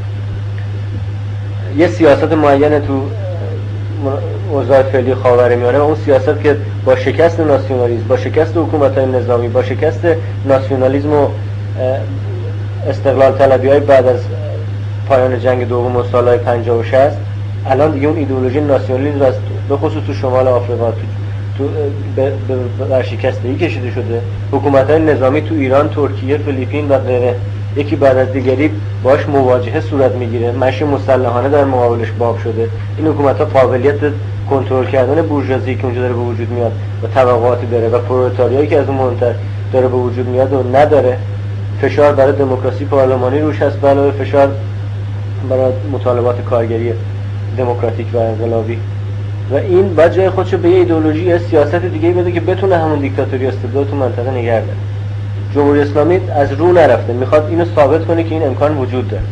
یه سیاست معینه تو اوضاع فعلی خاورمیانه و اون سیاست که با شکست ناسیونالیسم، با شکست حکومت‌های نظامی، با شکست ناسیونالیسم و استقلال طلبی‌های بعد از پایان جنگ دوم و سالهای پنجاه و شصت، الان دیگه اون ایدئولوژی ناسیونالیسم است به خصوص تو شمال آفریقا تو تو به شکستگی کشیده شده. حکومت‌های نظامی تو ایران، ترکیه، فیلیپین و غیره یکی بعد از دیگری باش مواجهه صورت میگیره، مشی مسلحانه در مقابلش باب شده. این حکومت‌ها قابلیت کنترل کردن بورژوازی که اونجا داره به وجود میاد و طبقاتی داره و پرولتاریایی که از اون منتر داره به وجود میاد و نداره. فشار برای دموکراسی پارلمانی روش هست، علاوه فشار برای مطالبات کارگری دموکراتیک و انقلابی. و این بعد جای خودشو به یه ایدئولوژی سیاست دیگه بده که بتونه همون دیکتاتوری استبداد تو منطقه نگه داره. جمهوری اسلامی از رو نرفته، میخواد اینو ثابت کنه که این امکان وجود داره.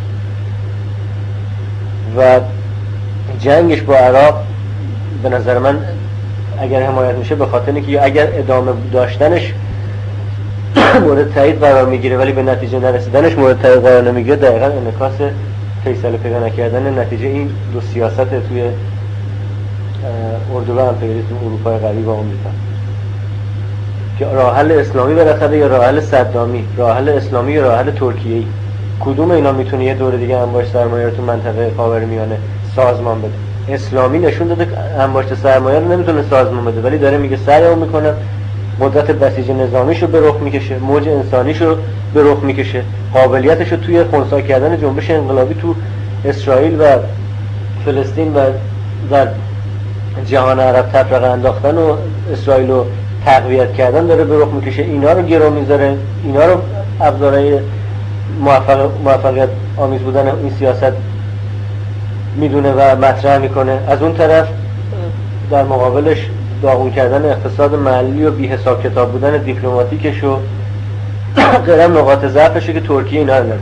و جنگش با عراق به نظر من اگر حمایت میشه به خاطر اینکه اگر ادامه داشتنش مورد تایید قرار میگیره ولی به نتیجه نرسیدنش مورد تایید قرار نمیگیره، دقیقاً انعکاس فیصله پیدا نکردن نتیجه این دو سیاست توی اردوگاه امپریالیسم اروپای غربی و آمریکا که راه حل اسلامی بالاخره یا راه حل صدامی، راه حل اسلامی یا راه حل ترکیه‌ای، کدوم اینا میتونه یه دوره دیگه انباشت سرمایه رو تو منطقه خاورمیانه سازمان بده؟ اسلامی نشون داده انباشت سرمایه رو نمیتونه سازمان بده، ولی داره میگه سعی میکنه قدرت بسیج نظامیشو به رخ میکشه، موج انسانیشو به رخ میکشه، قابلیتشو توی خنثی کردن جنبش انقلابی تو اسرائیل و فلسطین و و جهان عرب تفرقه انداختن و اسرائیل رو تقویت کردن داره به رخ میکشه. اینا رو گرو میذاره، اینا رو ابزارهای موفق موفقیت آمیز بودن این سیاست میدونه و مطرح میکنه. از اون طرف در مقابلش داغون کردن اقتصاد محلی و بی حساب کتاب بودن دیپلماتیکش و غیرم نقاط ضعفشه که ترکیه اینا رو نداره.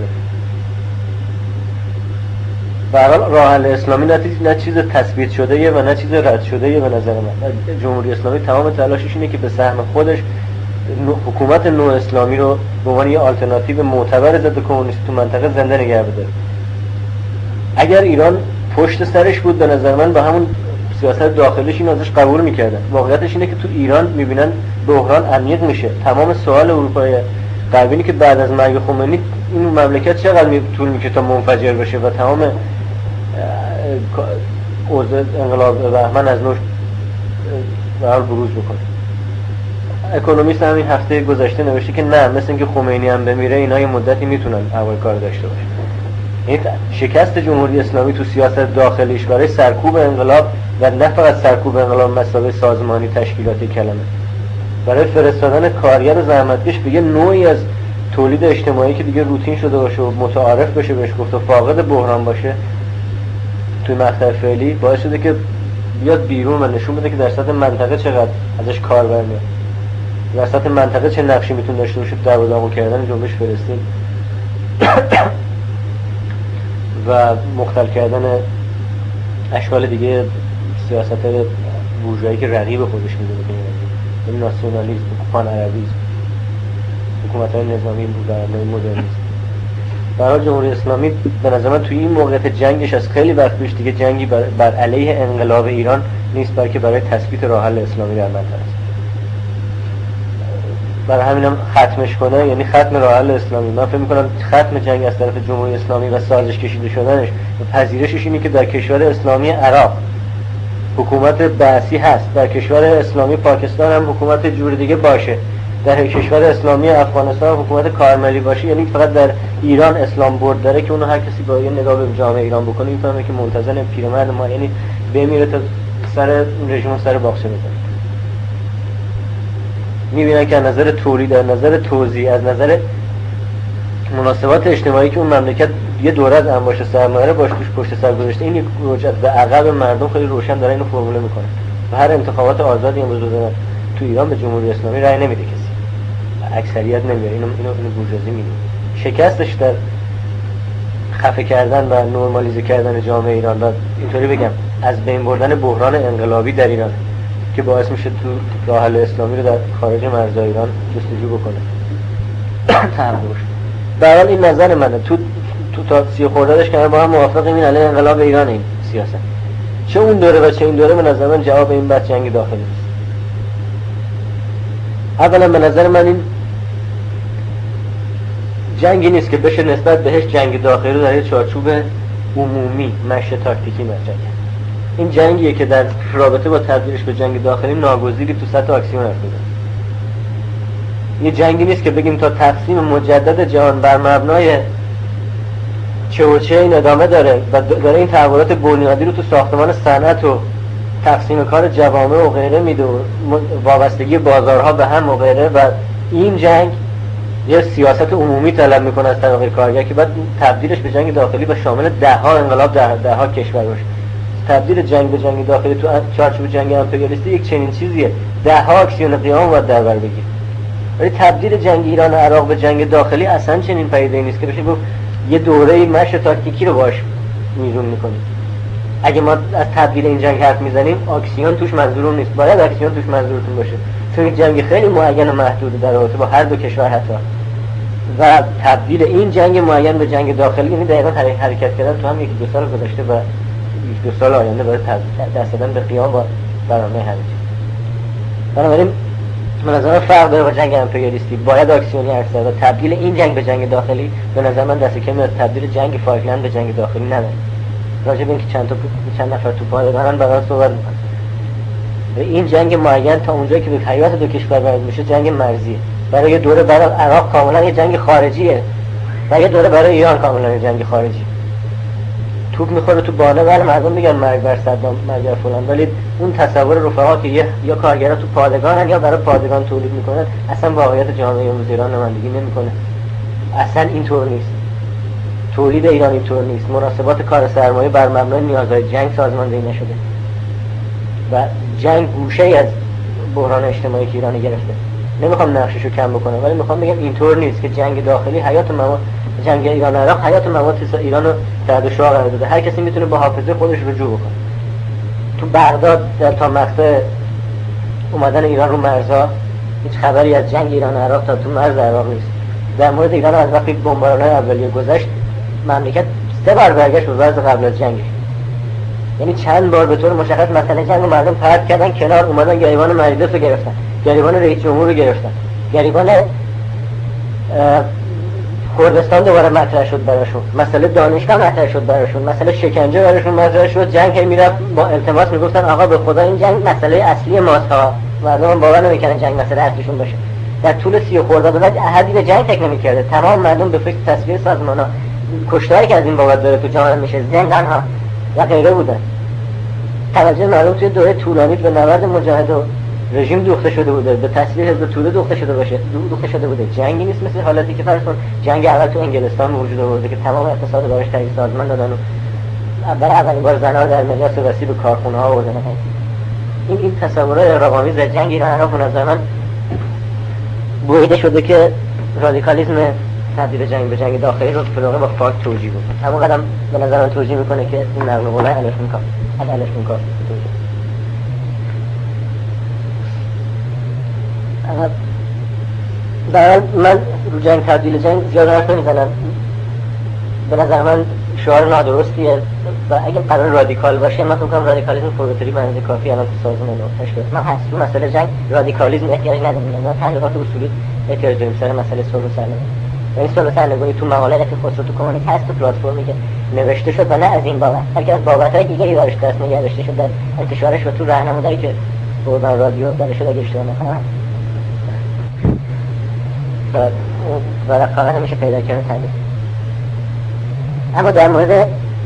برحال راه حل اسلامی نه چیز تثبیت شده یه و نه چیز رد شده یه. به نظر من جمهوری اسلامی تمام تلاشش اینه که به سهم خودش حکومت نو اسلامی رو به عنوان یه آلترناتیو معتبر ضد کمونیستی تو منطقه زنده نگه بداره. اگر ایران پشت سرش بود به نظر من با همون سیاست داخلیش این ازش قبول میکردن. واقعیتش اینه که تو ایران میبینن بحران عمیق میشه. تمام سوال اروپای غربی که بعد از مرگ خمینی این مملکت چقدر طول میکشه تا منفجر بشه و تمام اوضاع انقلاب بهمن از نو به حال بروز بکنه. اکونومیست همین هفته گذشته نوشته که نه، مثل اینکه خمینی هم بمیره اینا یه مدتی میتونن هوای کار داشته باشن. این شکست جمهوری اسلامی تو سیاست داخلیش برای سرکوب انقلاب و نه فقط سرکوب انقلاب مسابقه سازمانی تشکیلاتی کلمه، برای فرستادن کارگر و زحمتکش به یه نوعی از تولید اجتماعی که دیگه روتین شده باشه و متعارف بشه بهش گفت و فاقد بحران باشه توی مقطع فعلی، باعث شده که بیاد بیرون و نشون بده که در سطح منطقه چقدر ازش کار برمیاد، در سطح منطقه چه نقشی میتونه داشته باشه در داغون کردن جنبش فلسطین و مختل کردن اشکال دیگه سیاست‌های بورژوایی که رقیب خودش میدونه. این ناسیونالیسم، پان عربیسم، حکومت‌های نظامی برای مدرنیسم. برای جمهوری اسلامی به نظر من توی این موقعیت جنگش از خیلی وقت پیش دیگه جنگی بر, بر علیه انقلاب ایران نیست، بلکه برای تثبیت راه حل اسلامی در منطقه است. برای همینم ختمش کنه یعنی ختم راه حل اسلامی. من فکر می‌کنم ختم جنگ از طرف جمهوری اسلامی و سازش کشیده شدنش و پذیرشش اینه که در کشور اسلامی عراق حکومت بعثی هست، در کشور اسلامی پاکستان هم حکومت جور دیگه باشه، در کشور اسلامی افغانستان حکومت کارملی باشه. یعنی فقط در ایران اسلام برد داره که اونو هر کسی با یه نگاه به جامعه ایران بکنه میفهمه که منتظر پیرمرد ما یعنی بمیره تا سر رژیم سر باغچه بزنه. میبینن که از نظر تولید، از نظر توزیع، از نظر مناسبات اجتماعی که اون مملکت یه دوره از انباشت سرمایه باش توش پشت سر گذاشته، این رجعت به عقب مردم خیلی روشن داره اینو فرموله میکنه. و هر انتخابات آزادی امروز بزنن تو ایران به جمهوری اسلامی رأی نمیده کسی، اکثریت نمیاره. اینو اینو اینو بورژوازی میدونه. شکستش در خفه کردن و نرمالیزه کردن جامعه ایران و اینطوری بگم از بین بردن بحران انقلابی در ایران که باعث میشه تو راه حل اسلامی رو در خارج مرزهای ایران جستجو بکنه. تحولش. به هر حال این نظر منه. تو تو تا سی خورده‌اش که با هم موافقیم این علیه انقلاب ایران این سیاست. چه اون دوره و چه این دوره به نظر من جواب این بحث جنگ داخلی است. اولا به نظر من این جنگی نیست که بشه نسبت بهش جنگ داخلی رو در یه چارچوب عمومی مشه تاکتیکی مطرح کرد. این جنگیه که در رابطه با تبدیلش به جنگ داخلی ناگزیری تو سطح اکسیون حرف میزنه. یه جنگی نیست که بگیم تا تقسیم مجدد جهان بر مبنای چه و چه این ادامه داره و داره این تحولات بنیادی رو تو ساختمان صنعت و تقسیم کار جوامع و غیره میده و وابستگی بازارها به هم و غیره و این جنگ یه سیاست عمومی طلب میکنه از طبقه کارگر که بعد تبدیلش به جنگ داخلی و شامل ده ها انقلاب در ده ها کشور باشه. تبدیل جنگ به جنگ داخلی تو چارچوب جنگ امپریالیستی یک چنین چیزیه، ده ها اکسیون قیام باید در بر بگیر. ولی تبدیل جنگ ایران و عراق به جنگ داخلی اصلا چنین پدیده‌ای نیست که بشه گفت یه دوره مشی تاکتیکی رو باش میزون میکنیم. اگه ما از تبدیل این جنگ حرف میزنیم اکسیون توش منظورم نیست، باید اکسیون توش منظورتون باشه، چون جنگ خیلی معین و محدود در رابطه با هر دو کشور حتی. و تبدیل این جنگ معین به جنگ داخلی یعنی دقیقاً حرکت کردن تو هم یک دو سال گذشته و یک دو سال آینده باید دست دادن به قیام با برنامه همه چیز. بنابراین به نظر من فرق داره با جنگ امپریالیستی، باید اکسیونی حرف زد و تبدیل این جنگ به جنگ داخلی به نظر من دست کمی از تبدیل جنگ فالکلند به جنگ داخلی نداره. راجع به اینکه چند تا چند نفر تو پادگانن برای صحبت می‌کنن. این جنگ معین تا اونجایی که به حیات دو کشور وارد میشه جنگ مرزیه. برای یه دوره برای عراق کاملا یه جنگ خارجیه و یه دوره برای ایران کاملا یه جنگ خارجی. توپ میخوره تو بانه ولی مردم میگن مرگ بر صدام، مرگ بر فلان، ولی اون تصور رفقا که یه یا کارگرا تو پادگانن یا برای پادگان تولید میکنن اصلا واقعیت جامعه امروز ایران نمایندگی نمیکنه. اصلا اینطور نیست. تولید ایران اینطور نیست. مناسبات کار سرمایه بر مبنای نیازهای جنگ سازماندهی نشده و جنگ گوشه‌ای از بحران اجتماعی که ایران گرفته. نمیخوام نقششو کم بکنم ولی میخوام بگم اینطور نیست که جنگ داخلی حیات مواد جنگ ایران عراق حیات مواد ایران رو تحت شعاع قرار داده. هر کسی میتونه با حافظه خودش رجوع بکنه. تو بغداد در تا مقطع اومدن ایران رو مرزها هیچ خبری از جنگ ایران عراق تا تو مرز عراق نیست. در مورد ایران از وقتی بمباران‌های اولیه گذشت مملکت سه بار برگشت به وضع قبل از جنگش. یعنی چند بار به طور مشخص مسئله جنگ مردم پرت کردن کنار، اومدن گریبان مجلس رو گرفتن، گریبان رئیس جمهور رو گرفتن، گریبان کردستان دوباره مطرح شد براشون، مسئله دانشگاه مطرح شد براشون، مسئله شکنجه براشون مطرح شد. جنگ هی میرفت با التماس میگفتن آقا به خدا این جنگ مسئله اصلی ماست ها. مردم باور نمیکنن جنگ مسئله اصلیشون باشه. در طول سی خورده بعد احدی به جنگ فکر نمی‌کرده. تمام مردم به فکر تصویر سازمان‌ها، کشتاری که از این بابت داره تو جامعه میشه، زندان‌ها و غیره بودن. توجه مردم توی دوره طولانی به نبرد مجاهد و رژیم دوخته شده بوده، به تصویر حزب توده دوخته شده باشه، دوخته شده بوده. جنگی نیست مثل حالتی که فرض کن جنگ اول تو انگلستان وجود آورده که تمام اقتصاد براش تغییر سازمان دادن و برای اولین بار زن‌ها در مجلس وسیع به کارخونه‌ها آوردن. این این تصورات اغراق‌آمیز از جنگ ایران عراق به نظر من بریده شده که رادیکالیسم تبدیل جنگ به جنگ داخلی رو فلوقه با فاکت توجیه بکنه. همون قدم به نظر من توجیه میکنه که این نقل قول علیه میکن علیه میکن برای من رو جنگ تبدیل جنگ زیاد حرف نمیزنم. به نظر من شعار نادرستیه و اگه قرار رادیکال باشه من فکر کنم رادیکالیسم پروتری بنده کافی الان تو سازمان رو تشکیل من هست تو مسئله جنگ رادیکالیسم احتیاج نداریم. من تحقیقات اصولی احتیاج داریم سر مسئله صلح و سرنگونی. و این صلح و سرنگونی تو مقاله رفیق خسرو تو کمونیست هست، تو پلتفرمی که نوشته شد و نه از این بابت بلکه از بابت‌های دیگری داشت دست نگرفته شد در انتشارش و تو راهنمایی که بردن رادیو درش شده اگه اشتباه نکنم و رقابت میشه پیدا کرد تبدیل. اما در مورد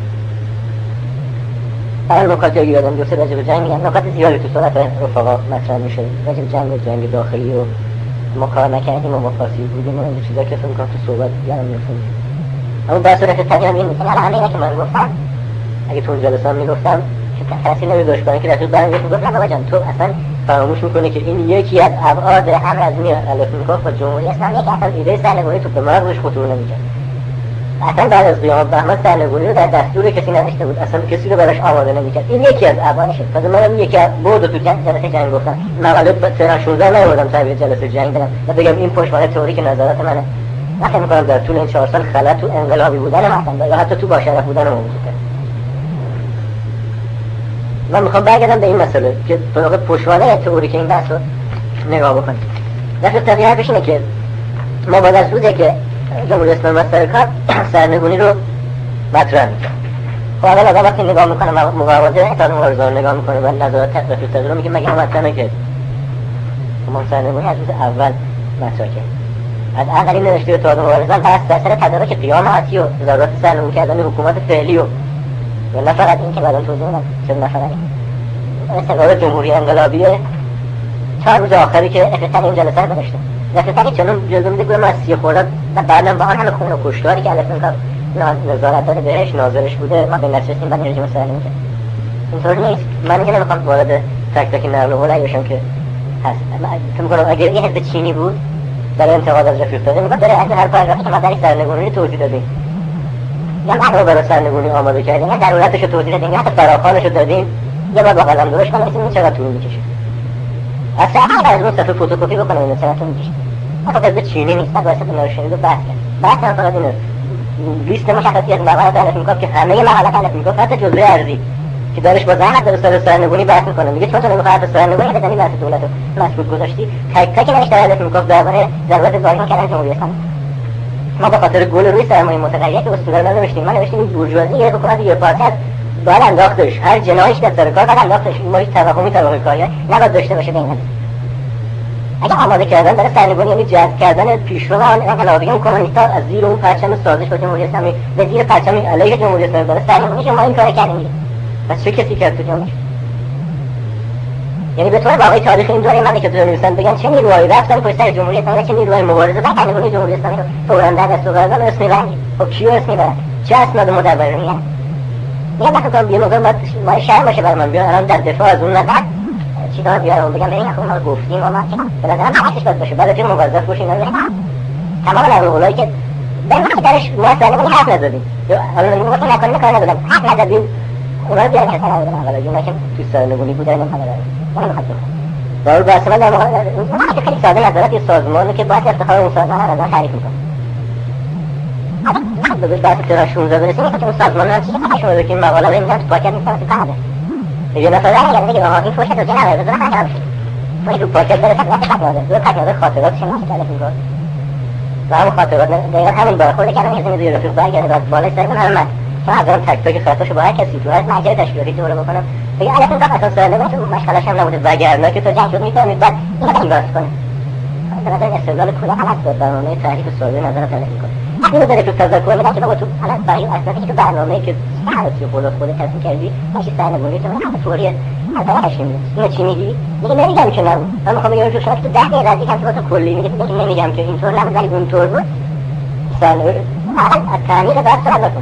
برای نکاتی رو یادم بیفته راجع به جنگ میگم نکات زیادی تو صورت رفقا مطرح میشه راجع به جنگ و جنگ داخلی و ما کار نکردیم و مفاصل بودیم و این چیزا که فکر می‌کنم تو صحبت یادم میفته. اما به صورت تقریبا این مثلا همه اینا که من گفتم اگه تو اون جلسه میگفتم که تاثیر نمی‌داشت برای اینکه رفیق برام گفت نه بابا جان تو اصلا فراموش می‌کنی که این یکی از ابعاد امر از میان الفنکوف و جمهوری اسلامی که اصلا ایده سرنگونی تو به مغزش خطور نمی‌کرد. اصلا بعد از قیام بهمن سرنگونی رو در دستور کسی نوشته بود، اصلا کسی رو براش آماده نمی‌کرد. این یکی از ابعادشه. پس منم یکی از بود تو جلسه جنگ گفتم مقاله سه شانزده نیاوردم تعبیر جلسه جنگ دادم و بگم این پشتوانه تئوریک نظرات منه. من فکر می‌کنم در طول این چهار سال خلأ تو انقلابی بودن مثلا یا حتی تو با شرف بودن موجود است. من میخوام برگردم به این مسئله که به واقع پشتوانه تئوریک این بحث رو نگاه بکنیم. در طبیعت حرفش اینه که ما بعد از روزی که جمهوری اسلامی سر کار سرنگونی رو مطرح میکنه. خب اول آدم وقتی نگاه میکنه مبارزه اتحاد مبارزه رو نگاه میکنه و نظارت تقریبی تقریبی رو میگه مگه ما مطرح نکرد. ما سرنگونی از روز اول مطرح کرد. از اولین نوشته اتحاد مبارزه بحث در سر تدارک قیام حتی و ضرورت سرنگون کردن حکومت فعلی و و نه فقط این که بعداً توضیح میدم چرا نه فقط استقرار جمهوری انقلابیه چهار روز آخری که افتتاح این جلسه رو داشته. افتتاحی چنون جلوه میده گویا مسیح خوردن و بعداً با آن همه خون و کشتاری که الف انقلاب نظارت داره بهش ناظرش بوده ما به نرسیستیم و رژیم سرنگون کرد. اینطور نیست. من که نمیخوام وارد تک تک نقل و قول بشم که هست. فکر می‌کنم اگر یه حزب چینی بود برای انتقاد از رفیق داده میگم داره از هر پاراگرافی که ما در سرنگونی توضیح دادیم یا ما رو برای سرنگونی آماده کردیم یا ضرورتش رو توضیح دادیم یا حتی فراخوانش رو دادیم یه بار با قلم درست کنم این چقدر طول میکشه اصلا از اون صفحه فتوکپی بکنم این چقدر طول میکشه اصلا حزب چینی نیست باعث ناشنید و بحث کرد بحث هم فقط اینه لیست مشخصی از مقالات الف میگفت که همه مقالات الف میگفت حتی جزوه ارضی که دارش با زحمت در سر سرنگونی بحث میکنه میگه چون تو نمیخواد حرف سرنگونی بزنی بحث دولت رو مسکوت گذاشتی تک تک نوشته الف میگفت درباره ضرورت ظاهری کردن جمهوری اسلامی ما به خاطر گل روی سرمایه متغیر که اسطوره رو نوشتیم ما نوشتیم این بورژوازی یه حکومت یه پارچه است باید انداختش هر جناحش در سر کار باید انداختش ما هیچ توهمی طبقه کاری نباید داشته باشه به این اگه آماده کردن برای سرنگونی یعنی جذب کردن پیشرو آن انقلابیون کمونیست‌ها از زیر اون پرچم سازش با جمهوری اسلامی به زیر پرچم علیه جمهوری اسلامی برای سرنگونی شما این کار کردیم بس چه کسی کرد تو جامعه یعنی به طور واقعی تاریخ این دوره مملکت رو می‌نویسن بگن چه نیروهایی رفتن پشت سر جمهوری اسلامی چه نیروهای مبارزه با سرنگونی جمهوری اسلامی رو فوراً در دست آوردن اسمی رنگی خب کیو اسمی برن چه اسناد مدبری میگن میگم مثلا کنم یه موقع ما شرم باشه برای من بیان الان در دفاع از اون نظر چیکار بیارم بگم ببین اخو ما گفتیم و ما به نظرم حقش باید باشه بعد از موظف باشین تمام نقل‌هایی که به ما درش ما سرنگونی حرف نزدیم حالا نمیگم نکنیم کار ندادم حرف نزدیم اونا رو بیارن کسا نبودن اولا جون که تو سرنگونی بودن این همه داره اونو میخواد بکنم برای بحث من در مقابل که خیلی ساده نظرات یه سازمانه که باید افتخار اون سازمان رو از آن تعریف میکنم به بحث ترا شانزده برسیم که اون سازمان رو چیزی که شما بکنیم مقاله رو میزن تو پاکت میکنم تو کامله یه نفر رو اگر بگه آها این فوشه تو جنبه بزنه خواهی کرد فوشه تو پاکت برسد وقتی خط ناده روی خط ناده خاطرات شما که تعریف میکنم و همون خاطرات دقیقا همین برخورده کردم یه زمین روی رفیق برگرده از بالای سرمون همه من من از دارم تک تک خطاشو با هر کسی تو هر محجر تشکیلاتی دوره بکنم بگه الف این کار اصلا سرنگونی تو مشغلش هم نبوده وگرنه که تو جنگ شد میفهمید بعد این رو باز کنه به نظر استدلال کلا غلط بود برنامه تحریف سازی نظر تلقی میکنه وقتی رو داره تو تذکر میدن که بابا تو الان برای اسنادی که تو برنامه‌ای که سرتی و خود خود تصمیم کردی ماشی سرنگونی تو من فوریه از هاشم اینو چی میگی میگه نمیگم که نه من میخوام بگم تو شما تو ده دقیقه از یکم تو کلی میگه تو نمیگم که اینطور نبود ولی اونطور بود سرنگونی از تعمیق بعد سوال کن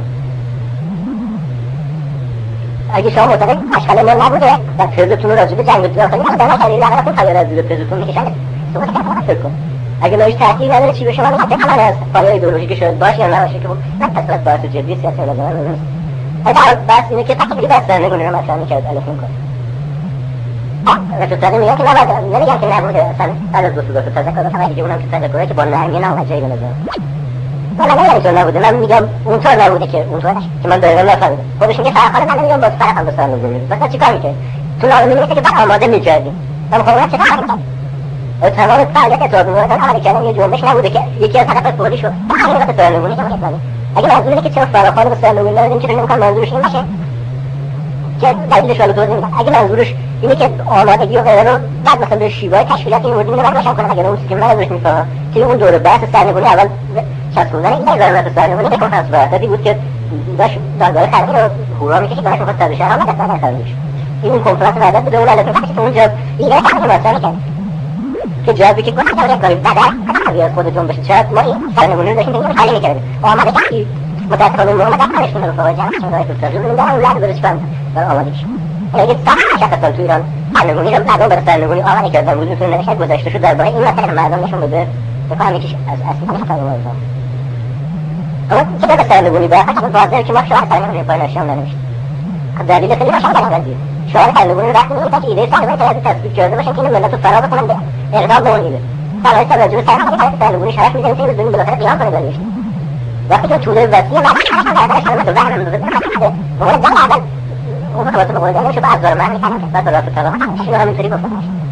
اگه شما معتقد اشکال ما نبوده و تزتون رو راجع به جنگ داخلی مثلا نکردید لاغر خود خبر از زیر تزتون میکشن صحبت کردن فکر کن اگه نوعی تحقیق نداره چی به شما میگه فکر من از فایده ایدئولوژیک شاید باشه یا نباشه که من تصور بحث جدی سیاسی لازم نیست. اگه بحث اینه که فقط دیگه بحث سرنگونی رو مطرح می‌کرد الف می‌کنه. رفیق‌تازه میگن که نباید، نمیگن که نبوده اصلا بعد از دو سوزار تذکر داشتم ولی دیگه اونم که تذکره که با نرمی نامد جایی بنظرم من نمیگم اینطور نبوده، من میگم اونطور نبوده که اونطور که من دقیقا نفهمیدم خودش میگه فرخانه من نمیگم با فرخ هم به سر نزول میرید مثلا چی کار میکنید؟ تو نامه میمیسه که بعد آماده میکردیم من مخواهیم چه کار میکنم؟ تمام فعالیت اتحاد مردان عمل کردن یه جنبش نبوده که یکی از هدف فوری شد همین وقت سرنگونی که میکنیم اگه منظور اینه که چرا فرخانه به سرنگونی ندادیم چرا نمیکنم منظورش این باشه که دلیلش رو توضیح میدم اگه منظورش اینه که آمادگی و غیره رو بعد مثلا به شیوه تشکیلاتی این مورد اینو بعد روشن کنم اگه اون که من ازش میفهمم که اون دوره بحث سرنگونی اول چسبوندن این ضرورت سرنگونی به کنفرانس براستی بود که داشت دادگاه خلقی رو هورا میکشید داشت میخواست سر شهر هم دست نکنش این کنفرانس وعدت بوده اون علت میخواست که اونجا ایده خلقی مطرح میکرد که جوابی که گفت اگه کاری بعد از خودتون بشه شاید ما این سرنگونی رو داشتیم دیگه حل میکردیم آماده کردی متاسفانه اون موقع دست نشون رو فوق جمع شما رای ترجمه میدن اون لحظه درش فهم برای آمادگی اگه صح شخصا تو ایران سرنگونی رو مردم برای سرنگونی آماده کردن وجودتون نوشته گذاشته شد درباره این مسئله مردم نشون بده بفهم یکیش از اصلی خطا رو موضوع اما چه به سرنگونی باید اصلا واضحه که ما شعار سرنگونی پای نشون ننوشتیم خب دلیل خیلی روشن بیان کردیم شعار سرنگونی رو وقتی میگیم که ایده سرنگونی باید تثبیت کرده باشن که این ملت رو فرا بکنن به اقدام به اون ایده برای توجه سرنگونی که سرنگونی شرف می‌زنه که ببینیم بالاخره قیام کنه دلیلش وقتی که توده وسیع مردم در شما تو ذهن اندازه بکنه مورد جمع اول اون خواهد مورد جمعش رو به افزار من میکنم که بس رافت طبقه اینو همینطوری گفتم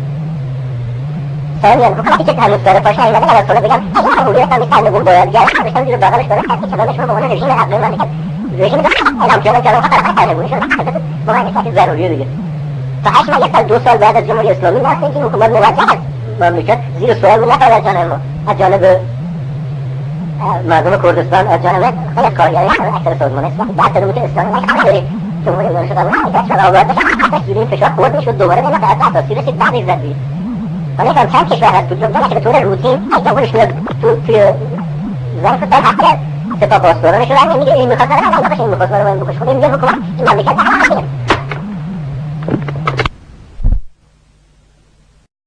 ثانیاً حکومتی که تنوز داره پاشه ایمده در از ساله بگم اگه حمولیت هم میکنه نگون باید گرد بشتن زیر بغلش داره کسی کلامش رو به عنوان رژیم عقلی مملکت رژیم اعلام کردن که آنها طرفه سرنگونی شده با من نکاتی ضروریه دیگه تا هشت ماه یک سال دو سال بعد از جمهوری اسلامی نسته که حکومت موجه از مملکت زیر سوال بود نفرد از جانب ما از جانب مردم کردستان از جانب خیلی از کارگرای اکثر سازمان اسلامی بعد داره بود که اسلامی نکنه داری جمهوری اسلامی شد اما حرکت شد آباد بشه حتی زیرین فشار خورد میشد دوباره به نقطه اساسی رسید بعد ایزد بید من نکنم چند کشور هست تو جمعه که به طور روتین از جمهورش میاد توی ظرف سال حتی سپاه پاسدارانش رو رنگ میگه این میخواست داره من بخش این میخواست برای من بکش خود این میگه حکومت این مملکت